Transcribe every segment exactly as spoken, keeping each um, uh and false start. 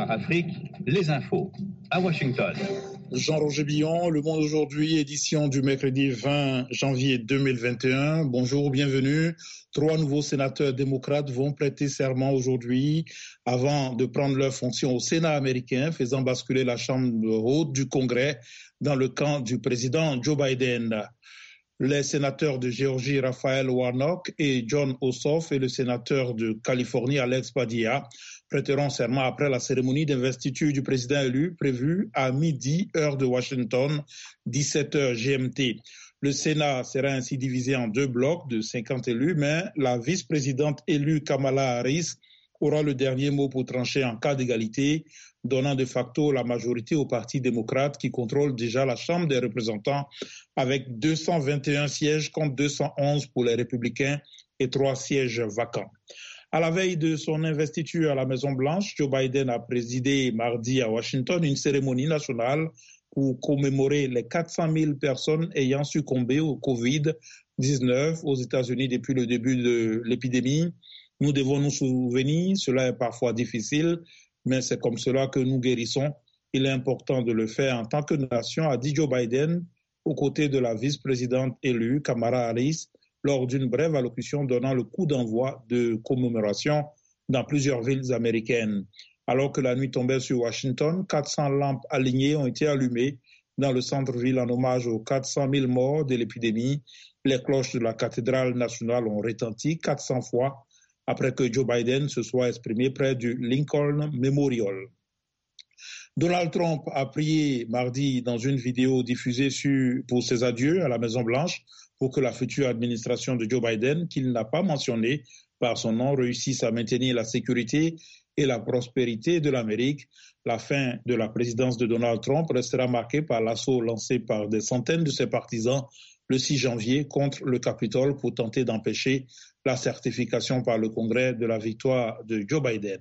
V O A Afrique, les infos, à Washington. Jean-Roger Billon, Le Monde aujourd'hui, édition du mercredi vingt janvier deux mille vingt et un. Bonjour, bienvenue. Trois nouveaux sénateurs démocrates vont prêter serment aujourd'hui avant de prendre leurs fonctions au Sénat américain, faisant basculer la Chambre haute du Congrès dans le camp du président Joe Biden. Les sénateurs de Géorgie, Raphaël Warnock et Jon Ossoff, et le sénateur de Californie, Alex Padilla, prêteront serment après la cérémonie d'investiture du président élu prévue à midi, heure de Washington, dix-sept heures G M T. Le Sénat sera ainsi divisé en deux blocs de cinquante élus, mais la vice-présidente élue Kamala Harris aura le dernier mot pour trancher en cas d'égalité, donnant de facto la majorité au Parti démocrate qui contrôle déjà la Chambre des représentants avec deux cent vingt et un sièges contre deux cent onze pour les républicains et trois sièges vacants. À la veille de son investiture à la Maison-Blanche, Joe Biden a présidé mardi à Washington une cérémonie nationale pour commémorer les quatre cent mille personnes ayant succombé au covid dix-neuf aux États-Unis depuis le début de l'épidémie. Nous devons nous souvenir, cela est parfois difficile, mais c'est comme cela que nous guérissons. Il est important de le faire en tant que nation, a dit Joe Biden, aux côtés de la vice-présidente élue Kamala Harris, lors d'une brève allocution donnant le coup d'envoi de commémoration dans plusieurs villes américaines. Alors que la nuit tombait sur Washington, quatre cents lampes alignées ont été allumées dans le centre-ville en hommage aux quatre cent mille morts de l'épidémie. Les cloches de la cathédrale nationale ont retenti quatre cents fois après que Joe Biden se soit exprimé près du Lincoln Memorial. Donald Trump a prié mardi dans une vidéo diffusée sur, pour ses adieux à la Maison-Blanche pour que la future administration de Joe Biden, qu'il n'a pas mentionnée par son nom, réussisse à maintenir la sécurité et la prospérité de l'Amérique. La fin de la présidence de Donald Trump restera marquée par l'assaut lancé par des centaines de ses partisans le six janvier contre le Capitole pour tenter d'empêcher la certification par le Congrès de la victoire de Joe Biden.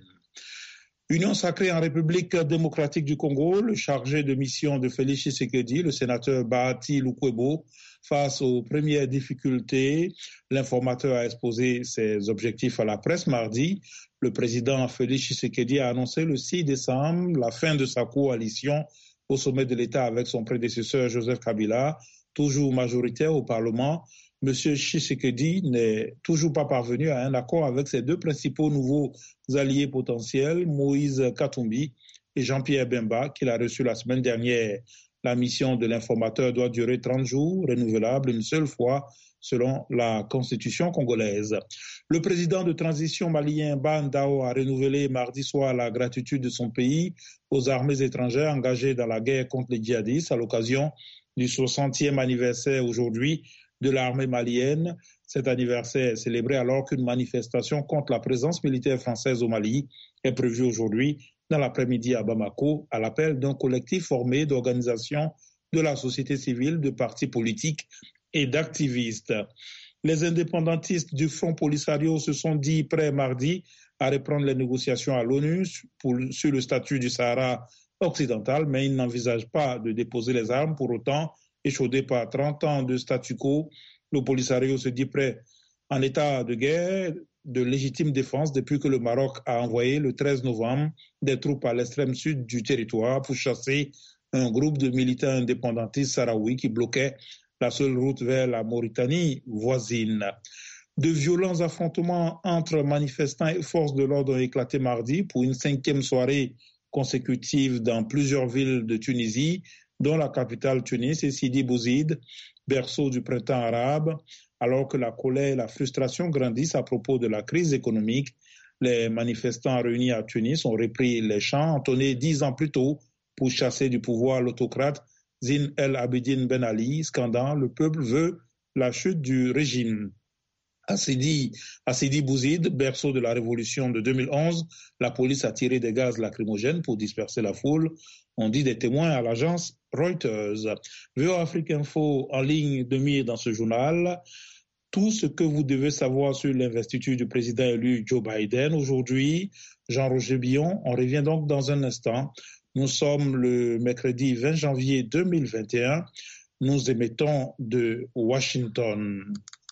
Union sacrée en République démocratique du Congo, le chargé de mission de Félix Tshisekedi, le sénateur Bahati Lukwebo, face aux premières difficultés, l'informateur a exposé ses objectifs à la presse mardi. Le président Félix Tshisekedi a annoncé le six décembre la fin de sa coalition au sommet de l'État avec son prédécesseur Joseph Kabila, toujours majoritaire au Parlement. M. Tshisekedi n'est toujours pas parvenu à un accord avec ses deux principaux nouveaux alliés potentiels, Moïse Katumbi et Jean-Pierre Bemba, qu'il a reçu la semaine dernière. La mission de l'informateur doit durer trente jours, renouvelable une seule fois, selon la constitution congolaise. Le président de transition malien Ban Dao a renouvelé mardi soir la gratitude de son pays aux armées étrangères engagées dans la guerre contre les djihadistes à l'occasion du soixantième anniversaire aujourd'hui de l'armée malienne. Cet anniversaire est célébré alors qu'une manifestation contre la présence militaire française au Mali est prévue aujourd'hui dans l'après-midi à Bamako, à l'appel d'un collectif formé d'organisations de la société civile, de partis politiques et d'activistes. Les indépendantistes du Front Polisario se sont dit prêts mardi à reprendre les négociations à l'ONU pour, sur le statut du Sahara occidental, mais ils n'envisagent pas de déposer les armes. Pour autant, échaudé par trente ans de statu quo, le Polisario se dit prêt en état de guerre, de légitime défense, depuis que le Maroc a envoyé le treize novembre des troupes à l'extrême sud du territoire pour chasser un groupe de militants indépendantistes sahraouis qui bloquaient la seule route vers la Mauritanie voisine. De violents affrontements entre manifestants et forces de l'ordre ont éclaté mardi pour une cinquième soirée consécutive dans plusieurs villes de Tunisie, dont la capitale Tunis et Sidi Bouzid, berceau du printemps arabe. Alors que la colère et la frustration grandissent à propos de la crise économique, les manifestants réunis à Tunis ont repris les chants entonnés dix ans plus tôt pour chasser du pouvoir l'autocrate Zine El Abidine Ben Ali, scandant « Le peuple veut la chute du régime ». À Sidi, à Sidi Bouzid, berceau de la révolution de deux mille onze, la police a tiré des gaz lacrymogènes pour disperser la foule. On dit des témoins à l'agence Reuters. V O A Afrique Info en ligne de mire dans ce journal. Tout ce que vous devez savoir sur l'investiture du président élu Joe Biden aujourd'hui. Jean-Roger Billon, on revient donc dans un instant. Nous sommes le mercredi vingt janvier deux mille vingt et un. Nous émettons de Washington.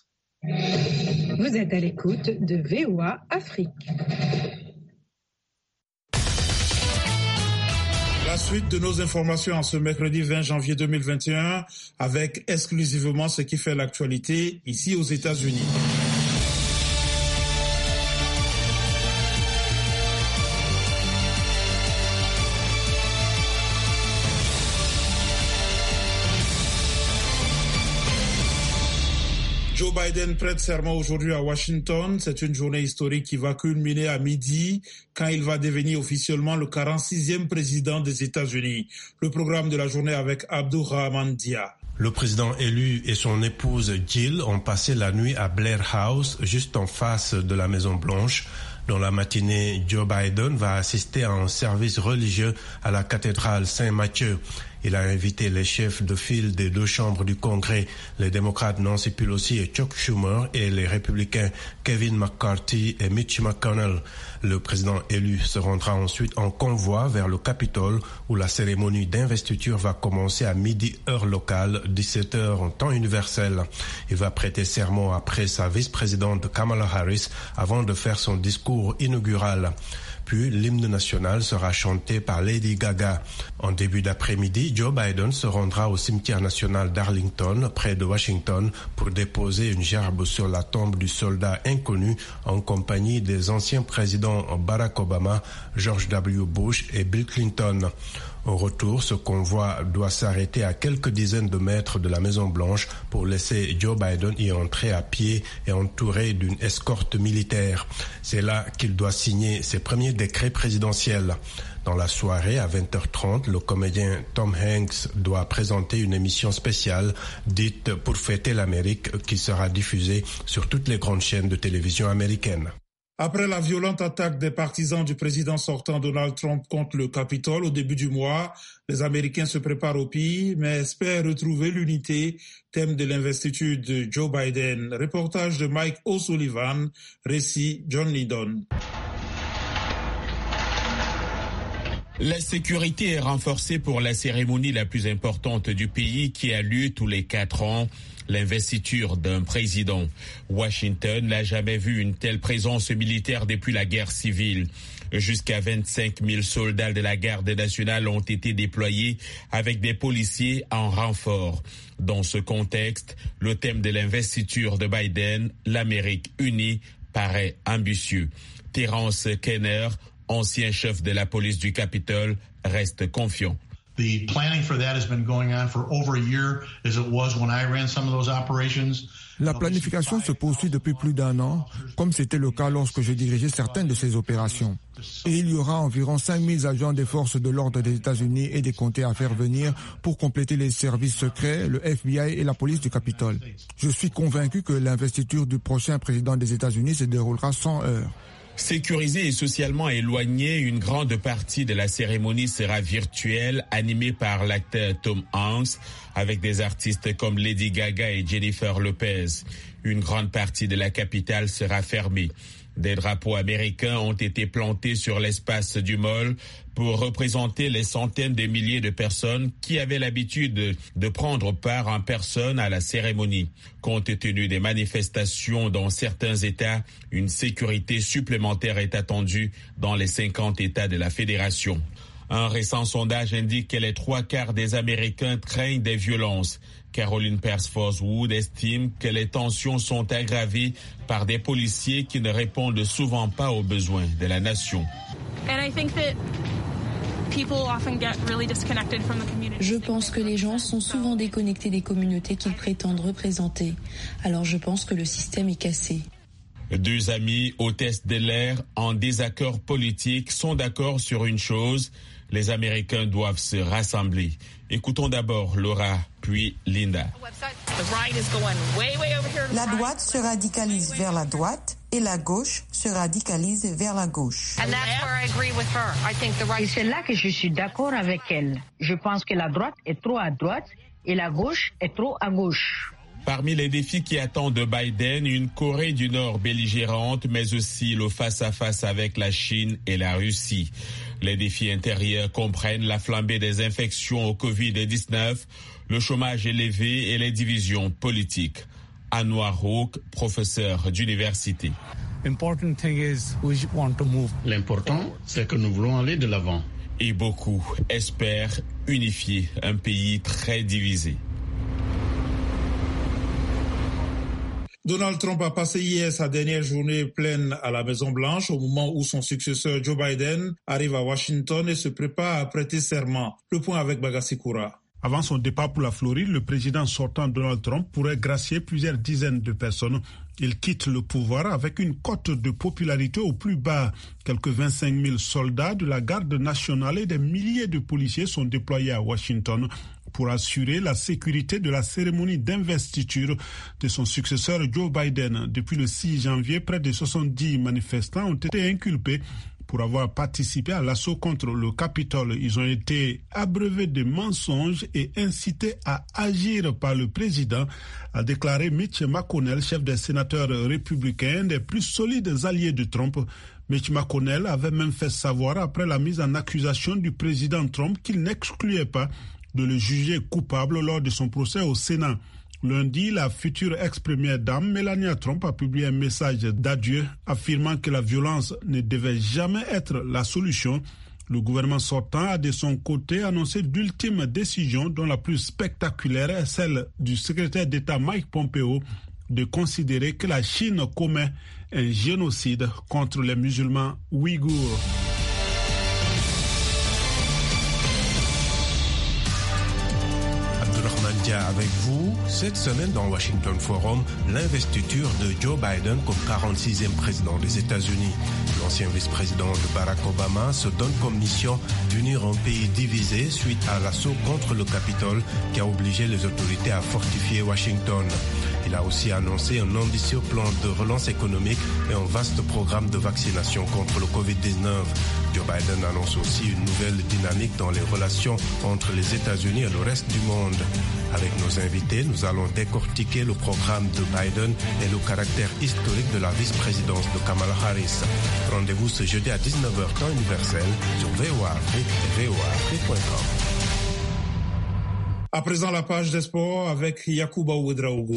Vous êtes à l'écoute de V O A Afrique. La suite de nos informations en ce mercredi vingt janvier deux mille vingt et un avec exclusivement ce qui fait l'actualité ici aux États-Unis. Joe Biden prête serment aujourd'hui à Washington. C'est une journée historique qui va culminer à midi quand il va devenir officiellement le quarante-sixième président des États-Unis. Le programme de la journée avec Abdurrahman Dia. Le président élu et son épouse Jill ont passé la nuit à Blair House, juste en face de la Maison-Blanche. Dans la matinée, Joe Biden va assister à un service religieux à la cathédrale Saint-Matthieu. Il a invité les chefs de file des deux chambres du Congrès, les démocrates Nancy Pelosi et Chuck Schumer, et les républicains Kevin McCarthy et Mitch McConnell. Le président élu se rendra ensuite en convoi vers le Capitole, où la cérémonie d'investiture va commencer à midi heure locale, dix-sept heures en temps universel. Il va prêter serment après sa vice-présidente Kamala Harris avant de faire son discours inaugural. Puis l'hymne national sera chanté par Lady Gaga. En début d'après-midi, Joe Biden se rendra au cimetière national d'Arlington, près de Washington, pour déposer une gerbe sur la tombe du soldat inconnu en compagnie des anciens présidents Barack Obama, George W. Bush et Bill Clinton. Au retour, ce convoi doit s'arrêter à quelques dizaines de mètres de la Maison-Blanche pour laisser Joe Biden y entrer à pied et entouré d'une escorte militaire. C'est là qu'il doit signer ses premiers décrets présidentiels. Dans la soirée, à vingt heures trente, le comédien Tom Hanks doit présenter une émission spéciale dite Pour fêter l'Amérique qui sera diffusée sur toutes les grandes chaînes de télévision américaines. Après la violente attaque des partisans du président sortant Donald Trump contre le Capitole au début du mois, les Américains se préparent au pire, mais espèrent retrouver l'unité, thème de l'investiture de Joe Biden. Reportage de Mike O'Sullivan, récit John Lydon. La sécurité est renforcée pour la cérémonie la plus importante du pays qui a lieu tous les quatre ans, l'investiture d'un président. Washington n'a jamais vu une telle présence militaire depuis la guerre civile. Jusqu'à vingt-cinq mille soldats de la garde nationale ont été déployés avec des policiers en renfort. Dans ce contexte, le thème de l'investiture de Biden, l'Amérique unie, paraît ambitieux. Terence Kenner, ancien chef de la police du Capitole, reste confiant. The planning for that has been going on for over a year, as it was when I ran some of those operations. La planification se poursuit depuis plus d'un an, comme c'était le cas lorsque je dirigeais certaines de ces opérations. Et il y aura environ cinq mille agents des forces de l'ordre des États-Unis et des comtés à faire venir pour compléter les services secrets, le F B I et la police du Capitole. Je suis convaincu que l'investiture du prochain président des États-Unis se déroulera sans heurts. Sécurisée et socialement éloignée, une grande partie de la cérémonie sera virtuelle, animée par l'acteur Tom Hanks, avec des artistes comme Lady Gaga et Jennifer Lopez. Une grande partie de la capitale sera fermée. Des drapeaux américains ont été plantés sur l'espace du mall pour représenter les centaines de milliers de personnes qui avaient l'habitude de prendre part en personne à la cérémonie. Compte tenu des manifestations dans certains États, une sécurité supplémentaire est attendue dans les cinquante États de la Fédération. Un récent sondage indique que les trois quarts des Américains craignent des violences. Caroline Persford-Wood estime que les tensions sont aggravées par des policiers qui ne répondent souvent pas aux besoins de la nation. Je pense que les gens sont souvent déconnectés des communautés qu'ils prétendent représenter. Alors je pense que le système est cassé. Deux amis hôtesses de l'air en désaccord politique sont d'accord sur une chose: les Américains doivent se rassembler. Écoutons d'abord Laura, puis Linda. La droite se radicalise vers la droite et la gauche se radicalise vers la gauche. Et c'est là que je suis d'accord avec elle. Je pense que la droite est trop à droite et la gauche est trop à gauche. Parmi les défis qui attendent Biden, une Corée du Nord belligérante, mais aussi le face-à-face avec la Chine et la Russie. Les défis intérieurs comprennent la flambée des infections au covid dix-neuf, le chômage élevé et les divisions politiques. Anwar Houk, professeur d'université. L'important, c'est que nous voulons aller de l'avant. Et beaucoup espèrent unifier un pays très divisé. Donald Trump a passé hier sa dernière journée pleine à la Maison-Blanche au moment où son successeur Joe Biden arrive à Washington et se prépare à prêter serment. Le point avec Bagassi Koura. Avant son départ pour la Floride, le président sortant Donald Trump pourrait gracier plusieurs dizaines de personnes. Il quitte le pouvoir avec une cote de popularité au plus bas. Quelques vingt-cinq mille soldats de la garde nationale et des milliers de policiers sont déployés à Washington pour assurer la sécurité de la cérémonie d'investiture de son successeur Joe Biden. Depuis le six janvier, près de soixante-dix manifestants ont été inculpés pour avoir participé à l'assaut contre le Capitole. Ils ont été abreuvés de mensonges et incités à agir par le président, a déclaré Mitch McConnell, chef des sénateurs républicains, des plus solides alliés de Trump. Mitch McConnell avait même fait savoir après la mise en accusation du président Trump qu'il n'excluait pas de le juger coupable lors de son procès au Sénat. Lundi, la future ex-première dame Melania Trump a publié un message d'adieu affirmant que la violence ne devait jamais être la solution. Le gouvernement sortant a de son côté annoncé d'ultimes décisions dont la plus spectaculaire est celle du secrétaire d'État Mike Pompeo de considérer que la Chine commet un génocide contre les musulmans ouïghours. Avec vous, cette semaine dans Washington Forum, l'investiture de Joe Biden comme quarante-sixième président des États-Unis. L'ancien vice-président de Barack Obama se donne comme mission d'unir un pays divisé suite à l'assaut contre le Capitole qui a obligé les autorités à fortifier Washington. Il a aussi annoncé un ambitieux plan de relance économique et un vaste programme de vaccination contre le covid dix-neuf. Joe Biden annonce aussi une nouvelle dynamique dans les relations entre les États-Unis et le reste du monde. Avec nos invités, nous allons décortiquer le programme de Biden et le caractère historique de la vice-présidence de Kamala Harris. Rendez-vous ce jeudi à dix-neuf heures temps universel sur V O A Afrique et V O A Afrique point com. À présent, la page des sports avec Yacouba Ouedraogo.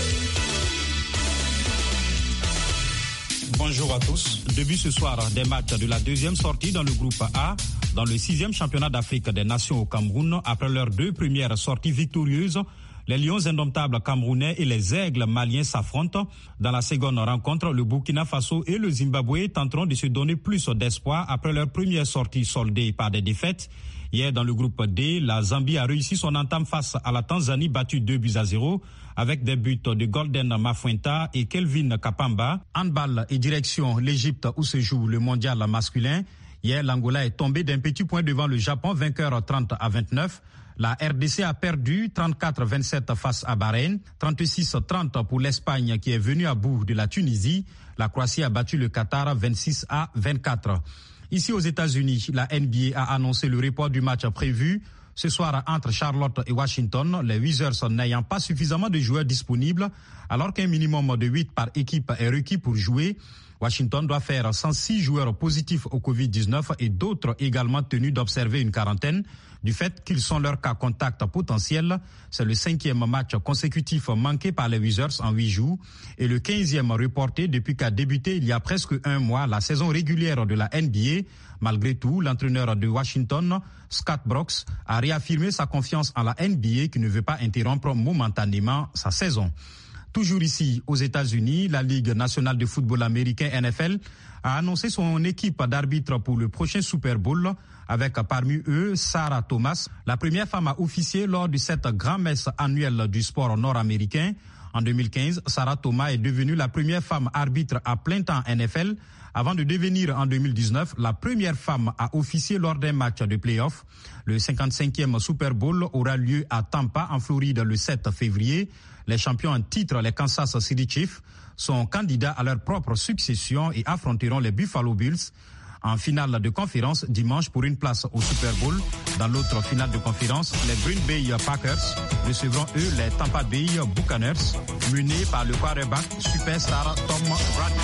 Bonjour à tous. Début ce soir des matchs de la deuxième sortie dans le groupe A, dans le sixième championnat d'Afrique des Nations au Cameroun. Après leurs deux premières sorties victorieuses, les Lions indomptables camerounais et les Aigles maliens s'affrontent. Dans la seconde rencontre, le Burkina Faso et le Zimbabwe tenteront de se donner plus d'espoir après leur première sortie soldée par des défaites. Hier, dans le groupe D, la Zambie a réussi son entame face à la Tanzanie, battue deux buts à zéro, avec des buts de Golden Mafuenta et Kelvin Kapamba. Handball et direction l'Égypte où se joue le mondial masculin. Hier, l'Angola est tombé d'un petit point devant le Japon, vainqueur trente à vingt-neuf. La R D C a perdu trente-quatre à vingt-sept face à Bahreïn, trente-six à trente pour l'Espagne qui est venue à bout de la Tunisie. La Croatie a battu le Qatar vingt-six à vingt-quatre. Ici aux États-Unis, la N B A a annoncé le report du match prévu ce soir entre Charlotte et Washington, les Wizards n'ayant pas suffisamment de joueurs disponibles, alors qu'un minimum de huit par équipe est requis pour jouer. Washington doit faire cent six joueurs positifs au covid dix-neuf et d'autres également tenus d'observer une quarantaine. Du fait qu'ils sont leur cas contact potentiel, c'est le cinquième match consécutif manqué par les Wizards en huit jours et le quinzième reporté depuis qu'a débuté il y a presque un mois la saison régulière de la N B A. Malgré tout, l'entraîneur de Washington, Scott Brooks, a réaffirmé sa confiance en la N B A qui ne veut pas interrompre momentanément sa saison. Toujours ici, aux États-Unis, la Ligue nationale de football américain N F L a annoncé son équipe d'arbitres pour le prochain Super Bowl, avec parmi eux Sarah Thomas, la première femme à officier lors de cette grand-messe annuelle du sport nord-américain. En deux mille quinze, Sarah Thomas est devenue la première femme arbitre à plein temps N F L, avant de devenir en deux mille dix-neuf la première femme à officier lors d'un match de play-off. Le cinquante-cinquième Super Bowl aura lieu à Tampa, en Floride, le sept février. Les champions en titre, les Kansas City Chiefs, sont candidats à leur propre succession et affronteront les Buffalo Bills en finale de conférence dimanche pour une place au Super Bowl. Dans l'autre finale de conférence, les Green Bay Packers recevront eux les Tampa Bay Buccaneers, menés par le quarterback superstar Tom Brady.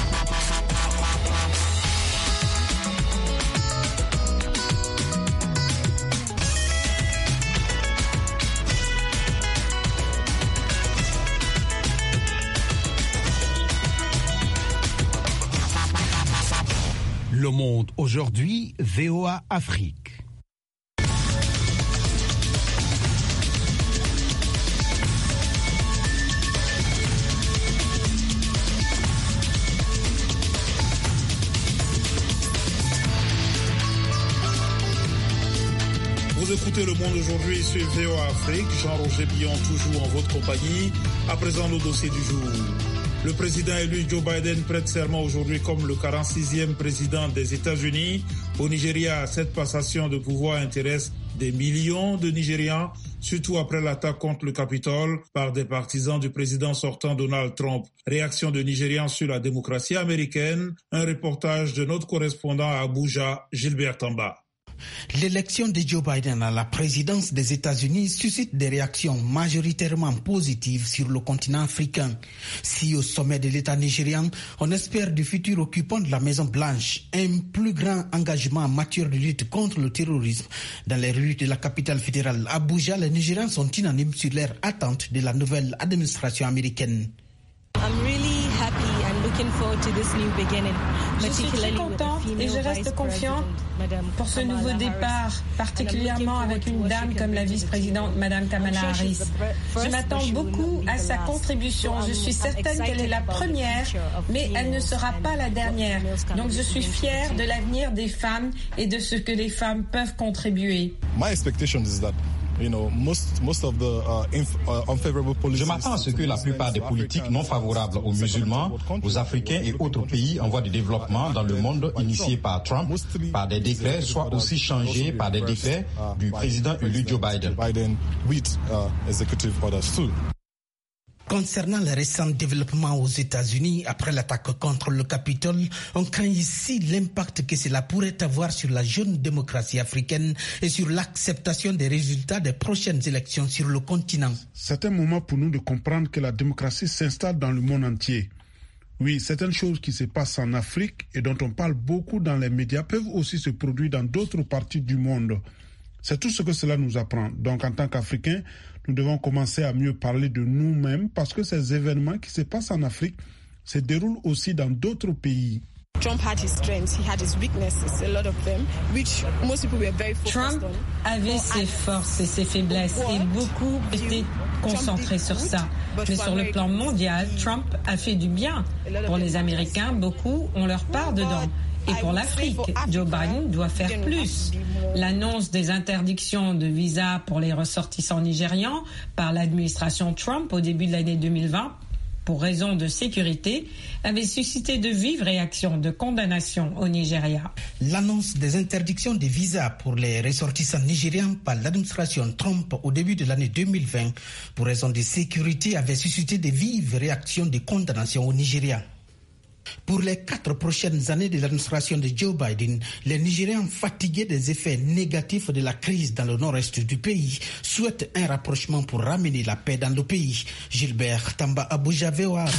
Le Monde aujourd'hui, V O A Afrique. Vous écoutez Le Monde aujourd'hui sur V O A Afrique. Jean-Roger Billon, toujours en votre compagnie. À présent, le dossier du jour. Le président élu Joe Biden prête serment aujourd'hui comme le quarante-sixième président des États-Unis. Au Nigeria, cette passation de pouvoir intéresse des millions de Nigérians, surtout après l'attaque contre le Capitole par des partisans du président sortant Donald Trump. Réaction de Nigérians sur la démocratie américaine. Un reportage de notre correspondant à Abuja, Gilbert Tamba. L'élection de Joe Biden à la présidence des États-Unis suscite des réactions majoritairement positives sur le continent africain. Si au sommet de l'État nigérian, on espère du futur occupant de la Maison-Blanche un plus grand engagement en matière de lutte contre le terrorisme dans les rues de la capitale fédérale Abuja, les Nigérians sont unanimes sur leur attente de la nouvelle administration américaine. I'm really happy and looking forward to this new beginning. Je suis très contente et je reste confiante pour ce nouveau départ, particulièrement avec une dame comme la vice-présidente Madame Kamala Harris. Je m'attends beaucoup à sa contribution. Je suis certaine qu'elle est la première, mais elle ne sera pas la dernière. Donc je suis fière de l'avenir des femmes et de ce que les femmes peuvent contribuer. My expectation is that You know, most, most of the, uh, inf, uh, unfavorable policies. Je m'attends à ce que la plupart des politiques non favorables aux musulmans, aux Africains et autres pays en voie de développement dans le monde initiés par Trump, par des décrets, soient aussi changés par des décrets du président élu Joe Biden. Concernant les récents développements aux États-Unis après l'attaque contre le Capitole, on craint ici l'impact que cela pourrait avoir sur la jeune démocratie africaine et sur l'acceptation des résultats des prochaines élections sur le continent. C'est un moment pour nous de comprendre que la démocratie s'installe dans le monde entier. Oui, certaines choses qui se passent en Afrique et dont on parle beaucoup dans les médias peuvent aussi se produire dans d'autres parties du monde. C'est tout ce que cela nous apprend. Donc, en tant qu'Africains, nous devons commencer à mieux parler de nous-mêmes parce que ces événements qui se passent en Afrique se déroulent aussi dans d'autres pays. Trump had his strengths, he had his weaknesses, a lot of them, which most people were very focused Trump avait ses forces et ses faiblesses et beaucoup étaient concentrés sur ça. Mais sur le plan mondial, Trump a fait du bien. Pour les Américains, beaucoup ont leur part dedans. Et pour l'Afrique, Joe Biden doit faire plus. L'annonce des interdictions de visa pour les ressortissants nigérians par l'administration Trump au début de l'année deux mille vingt, pour raison de sécurité, avait suscité de vives réactions de condamnation au Nigeria. L'annonce des interdictions de visa pour les ressortissants nigérians par l'administration Trump au début de l'année deux mille vingt, pour raison de sécurité, avait suscité de vives réactions de condamnation au Nigeria. Pour les quatre prochaines années de l'administration de Joe Biden, les Nigérians fatigués des effets négatifs de la crise dans le nord-est du pays souhaitent un rapprochement pour ramener la paix dans le pays. Gilbert Tamba, Abuja, V O A.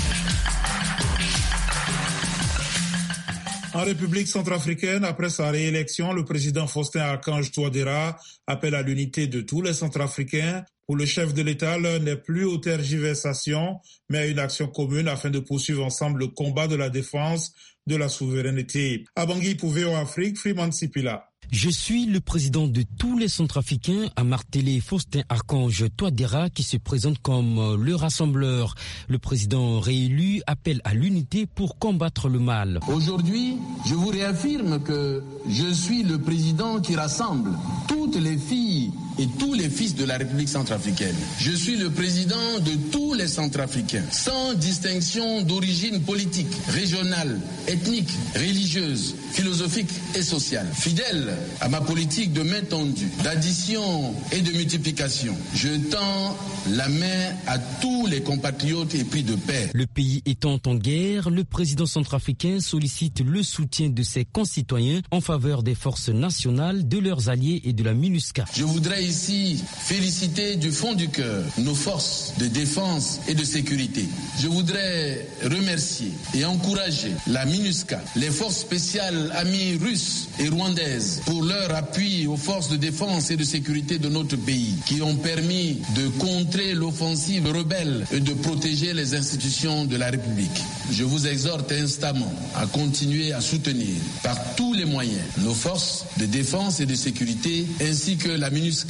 En République centrafricaine, après sa réélection, le président Faustin Archange Touadéra appelle à l'unité de tous les Centrafricains. Pour le chef de l'État, l'heure n'est plus aux tergiversations, mais à une action commune afin de poursuivre ensemble le combat de la défense de la souveraineté. À Bangui pour V O A Afrique, Freeman Sipila. Je suis le président de tous les Centrafricains, a martelé Faustin Archange Touadéra qui se présente comme le rassembleur. Le président réélu appelle à l'unité pour combattre le mal. Aujourd'hui, je vous réaffirme que je suis le président qui rassemble toutes les filles et tous les fils de la République centrafricaine. Je suis le président de tous les Centrafricains, sans distinction d'origine politique, régionale, ethnique, religieuse, philosophique et sociale. Fidèle à ma politique de main tendue, d'addition et de multiplication, je tends la main à tous les compatriotes épris de paix. Le pays étant en guerre, le président centrafricain sollicite le soutien de ses concitoyens en faveur des forces nationales, de leurs alliés et de la MINUSCA. Je voudrais ici féliciter du fond du cœur nos forces de défense et de sécurité. Je voudrais remercier et encourager la MINUSCA, les forces spéciales amies russes et rwandaises pour leur appui aux forces de défense et de sécurité de notre pays qui ont permis de contrer l'offensive rebelle et de protéger les institutions de la République. Je vous exhorte instamment à continuer à soutenir par tous les moyens nos forces de défense et de sécurité ainsi que la MINUSCA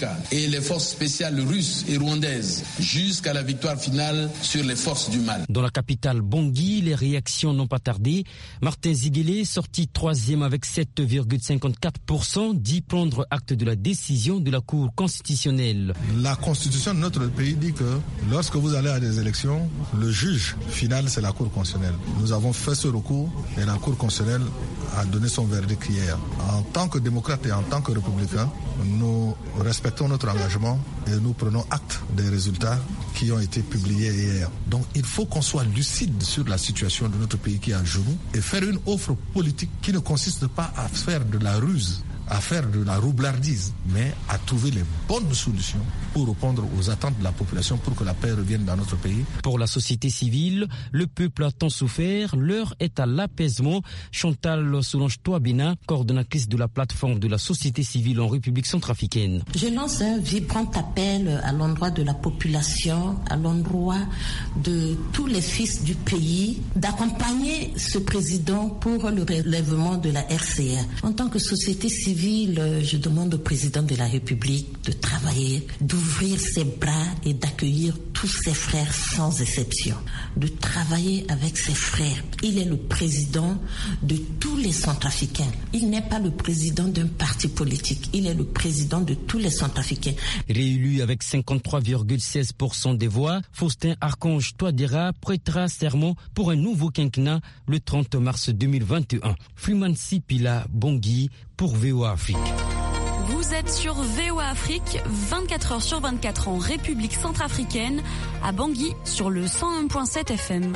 et les forces spéciales russes et rwandaises jusqu'à la victoire finale sur les forces du mal. Dans la capitale Bangui, les réactions n'ont pas tardé. Martin Ziguélé, sorti troisième avec sept virgule cinquante-quatre pour cent, dit prendre acte de la décision de la Cour constitutionnelle. La constitution de notre pays dit que lorsque vous allez à des élections, le juge final c'est la Cour constitutionnelle. Nous avons fait ce recours et la Cour constitutionnelle a donné son verdict hier. En tant que démocrate et en tant que républicain, nous respectons notre engagement et nous prenons acte des résultats qui ont été publiés hier. Donc il faut qu'on soit lucide sur la situation de notre pays qui est à genoux et faire une offre politique qui ne consiste pas à faire de la ruse, à faire de la roublardise, mais à trouver les bonnes solutions pour répondre aux attentes de la population pour que la paix revienne dans notre pays. Pour la société civile, le peuple a tant souffert, l'heure est à l'apaisement. Chantal Solange-Touabina, coordonnatrice de la plateforme de la société civile en République centrafricaine. Je lance un vibrant appel à l'endroit de la population, à l'endroit de tous les fils du pays, d'accompagner ce président pour le relèvement de la R C A. En tant que société civile, je demande au président de la République de travailler, d'ouvrir ses bras et d'accueillir tous ses frères sans exception, de travailler avec ses frères. Il est le président de tous les Centrafricains. Il n'est pas le président d'un parti politique, il est le président de tous les Centrafricains. Réélu avec cinquante-trois virgule seize pour cent des voix, Faustin Archange Touadéra prêtera serment pour un nouveau quinquennat le trente mars deux mille vingt et un. Freeman Sipila Bangui pour V O A Afrique. Vous êtes sur V O A Afrique, vingt-quatre heures sur vingt-quatre en République centrafricaine, à Bangui sur le cent un virgule sept F M.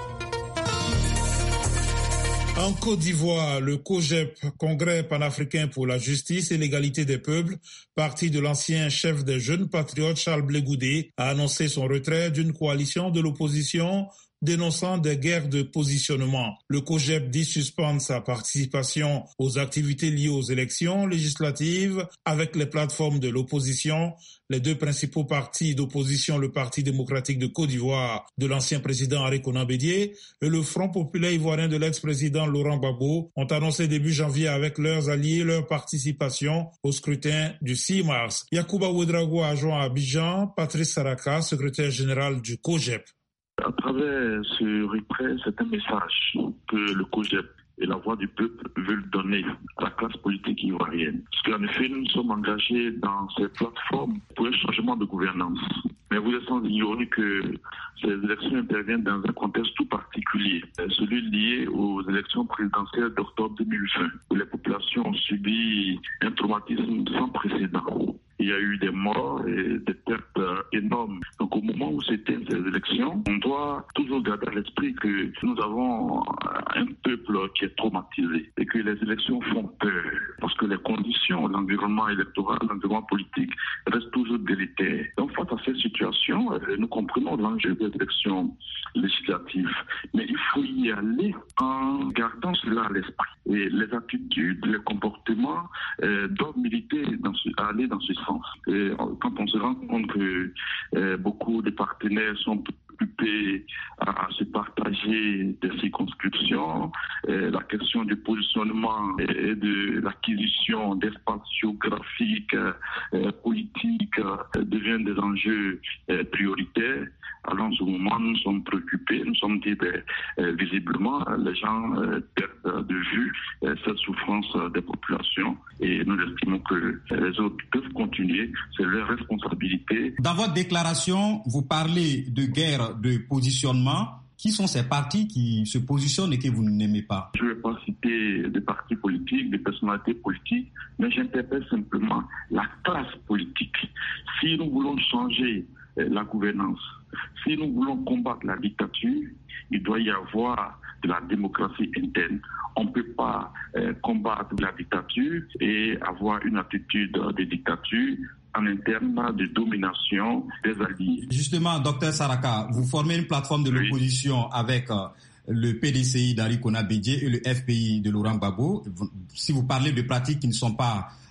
En Côte d'Ivoire, le COJEP, Congrès panafricain pour la justice et l'égalité des peuples, parti de l'ancien chef des jeunes patriotes Charles Blé Goudé, a annoncé son retrait d'une coalition de l'opposition dénonçant des guerres de positionnement. Le COJEP dit suspendre sa participation aux activités liées aux élections législatives avec les plateformes de l'opposition. Les deux principaux partis d'opposition, le Parti démocratique de Côte d'Ivoire de l'ancien président Henri Konan Bédié et le Front populaire ivoirien de l'ex-président Laurent Gbagbo, ont annoncé début janvier avec leurs alliés leur participation au scrutin du six mars. Yacouba Ouedraogo a joint à Abidjan Patrice Saraka, secrétaire général du COJEP. À travers ce retrait, c'est un message que le COJEP et la voix du peuple veulent donner à la classe politique ivoirienne. Parce qu'en effet, nous sommes engagés dans ces plateformes pour un changement de gouvernance. Mais vous êtes sans ignorer que ces élections interviennent dans un contexte tout particulier, celui lié aux élections présidentielles d'octobre deux mille vingt, où les populations ont subi un traumatisme sans précédent. Il y a eu des morts et des pertes énormes. Donc au moment où c'était ces élections, on doit toujours garder à l'esprit que nous avons un peuple qui est traumatisé et que les élections font peur parce que les conditions, l'environnement électoral, l'environnement politique restent toujours délétères. Donc face à cette situation, nous comprenons l'enjeu des élections législatives, mais il faut y aller en gardant cela à l'esprit. Et les attitudes, les comportements euh, doivent militer, dans ce, aller dans ce sens. Et quand on se rend compte que euh, beaucoup de partenaires sont occupés à se partager des circonscriptions, euh, la question du positionnement et de l'acquisition d'espaces géographiques, euh, politiques euh, devient des enjeux euh, prioritaires. Alors en ce moment, nous sommes préoccupés, nous sommes dit, ben, euh, visiblement, les gens euh, perdent de vue euh, cette souffrance euh, des populations et nous estimons que les autres peuvent continuer, c'est leur responsabilité. Dans votre déclaration, vous parlez de guerre de positionnement. Qui sont ces partis qui se positionnent et que vous n'aimez pas? Je ne vais pas citer des partis politiques, des personnalités politiques, mais j'interpelle simplement la classe politique. Si nous voulons changer euh, la gouvernance, si nous voulons combattre la dictature, il doit y avoir de la démocratie interne. On ne peut pas euh, combattre la dictature et avoir une attitude de dictature en interne de domination des alliés. Justement, docteur Saraka, vous formez une plateforme de l'opposition oui. avec euh, le P D C I d'Henri Konan Bédié et le F P I de Laurent Gbagbo. Si vous parlez de pratiques qui ne sont pas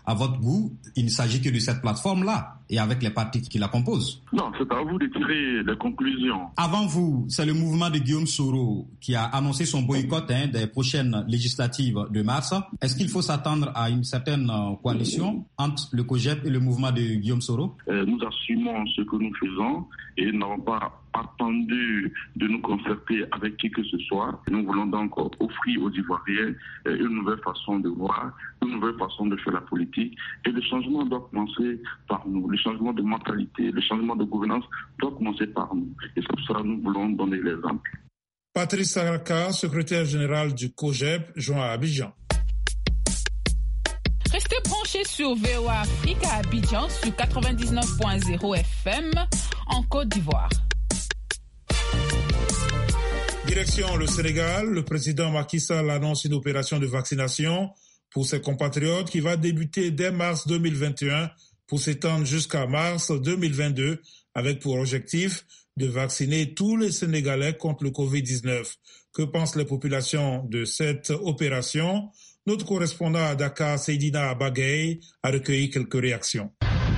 À votre goût, il ne s'agit que de cette plateforme-là et avec les partis qui la composent. Non, c'est à vous de tirer les conclusions. Avant vous, c'est le mouvement de Guillaume Soro qui a annoncé son boycott hein, des prochaines législatives de mars. Est-ce qu'il faut s'attendre à une certaine coalition entre le COJEP et le mouvement de Guillaume Soro? euh, Nous assumons ce que nous faisons et nous n'avons pas attendu de nous concerter avec qui que ce soit. Nous voulons donc offrir aux Ivoiriens une nouvelle façon de voir, une nouvelle façon de faire la politique. Et le changement doit commencer par nous. Le changement de mentalité, le changement de gouvernance doit commencer par nous. Et c'est pour ça que nous voulons donner l'exemple. Patrice Saraka, secrétaire général du COJEP, joint à Abidjan. Restez branchés sur V O A Afrique à Abidjan sur quatre-vingt-dix-neuf point zéro F M en Côte d'Ivoire. Direction le Sénégal, le président Macky Sall annonce une opération de vaccination pour ses compatriotes qui va débuter dès mars deux mille vingt et un pour s'étendre jusqu'à mars deux mille vingt-deux avec pour objectif de vacciner tous les Sénégalais contre le covid dix-neuf. Que pensent les populations de cette opération? Notre correspondant à Dakar, Seydina Abagay, a recueilli quelques réactions.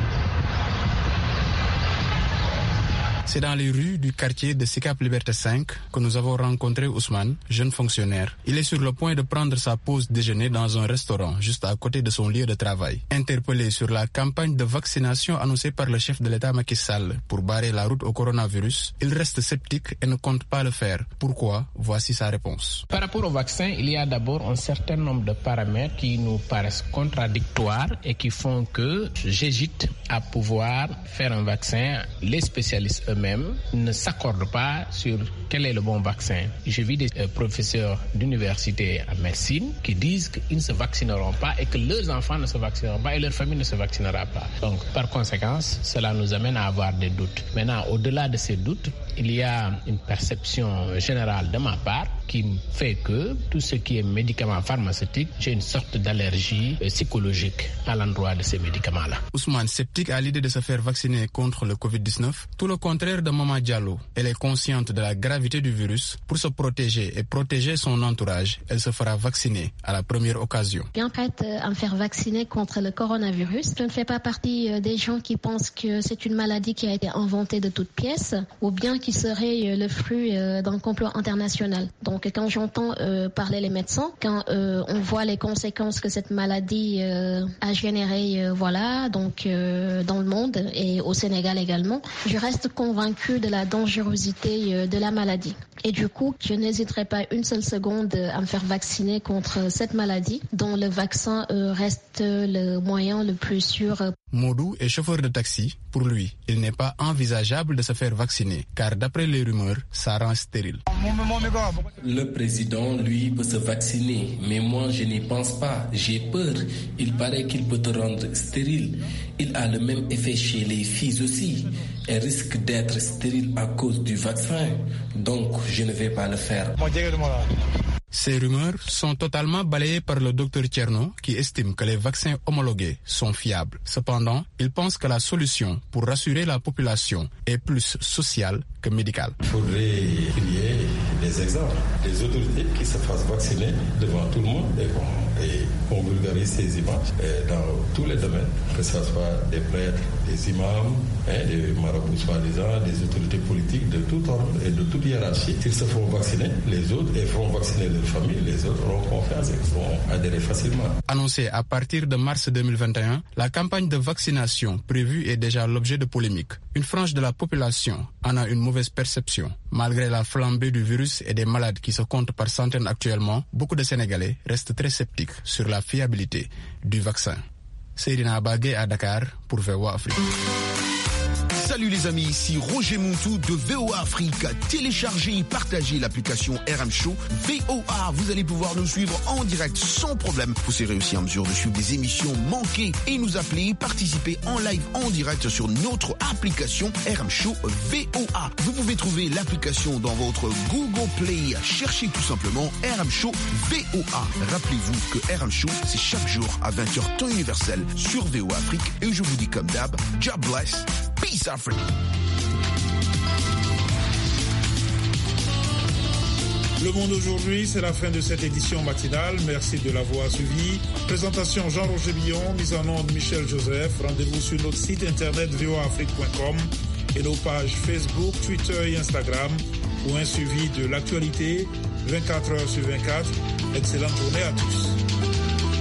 C'est dans les rues du quartier de Sicap Liberté cinq que nous avons rencontré Ousmane, jeune fonctionnaire. Il est sur le point de prendre sa pause déjeuner dans un restaurant juste à côté de son lieu de travail. Interpellé sur la campagne de vaccination annoncée par le chef de l'État Macky Sall pour barrer la route au coronavirus, il reste sceptique et ne compte pas le faire. Pourquoi? Voici sa réponse. Par rapport au vaccin, il y a d'abord un certain nombre de paramètres qui nous paraissent contradictoires et qui font que j'hésite à pouvoir faire un vaccin. Les spécialistes eux même ne s'accordent pas sur quel est le bon vaccin. Je vis des euh, professeurs d'université en médecine qui disent qu'ils ne se vaccineront pas et que leurs enfants ne se vaccineront pas et leur famille ne se vaccinera pas. Donc, par conséquent, cela nous amène à avoir des doutes. Maintenant, au-delà de ces doutes, il y a une perception générale de ma part qui fait que tout ce qui est médicaments pharmaceutiques, j'ai une sorte d'allergie euh, psychologique à l'endroit de ces médicaments-là. Ousmane, sceptique à l'idée de se faire vacciner contre le covid dix-neuf, tout le contraire de Maman Diallo. Elle est consciente de la gravité du virus. Pour se protéger et protéger son entourage, elle se fera vacciner à la première occasion. Bien prête à me faire vacciner contre le coronavirus. Je ne fais pas partie des gens qui pensent que c'est une maladie qui a été inventée de toutes pièces ou bien qui serait le fruit d'un complot international. Donc quand j'entends euh, parler les médecins, quand euh, on voit les conséquences que cette maladie euh, a générées euh, voilà, donc, euh, dans le monde et au Sénégal également, je reste convaincue de la dangerosité euh, de la maladie. Et du coup, je n'hésiterai pas une seule seconde à me faire vacciner contre cette maladie, dont le vaccin euh, reste le moyen le plus sûr. Modou est chauffeur de taxi. Pour lui, il n'est pas envisageable de se faire vacciner, car d'après les rumeurs, ça rend stérile. Le président, lui, peut se vacciner, mais moi, je n'y pense pas. J'ai peur. Il paraît qu'il peut te rendre stérile. Il a le même effet chez les filles aussi. Elles risquent d'être stériles à cause du vaccin. Donc, je ne vais pas le faire. Ces rumeurs sont totalement balayées par le docteur Tcherno qui estime que les vaccins homologués sont fiables. Cependant, il pense que la solution pour rassurer la population est plus sociale que médicale. Il faudrait crier des exemples, des autorités qui se fassent vacciner devant tout le monde et qu'on, et qu'on vulgarise ces images dans tous les domaines, que ce soit des prêtres, des imams, hein, des marabouts soi-disant, des autorités politiques de tout ordre et de toute hiérarchie. S'ils se font vacciner, les autres et feront vacciner leur famille, les autres auront confiance et vont adhérer facilement. Annoncée à partir de mars deux mille vingt et un, la campagne de vaccination prévue est déjà l'objet de polémiques. Une frange de la population en a une mauvaise perception. Malgré la flambée du virus et des malades qui se comptent par centaines actuellement, beaucoup de Sénégalais restent très sceptiques sur la fiabilité du vaccin. Seydina Abagé à Dakar pour V O A Afrique. Salut les amis, ici Roger Montou de V O A Afrique. Téléchargez et partagez l'application R M Show V O A. Vous allez pouvoir nous suivre en direct sans problème. Vous serez aussi en mesure de suivre des émissions manquées et nous appeler, participer en live en direct sur notre application R M Show V O A. Vous pouvez trouver l'application dans votre Google Play. Cherchez tout simplement R M Show V O A. Rappelez-vous que R M Show, c'est chaque jour à vingt heures temps universel sur V O A Afrique. Et je vous dis comme d'hab, God bless, peace Africa. Le Monde aujourd'hui, c'est la fin de cette édition matinale. Merci de l'avoir suivi. Présentation Jean-Roger Billon, mise en onde Michel Joseph. Rendez-vous sur notre site internet v o a afrique point com et nos pages Facebook, Twitter et Instagram pour un suivi de l'actualité vingt-quatre heures sur vingt-quatre. Excellente journée à tous.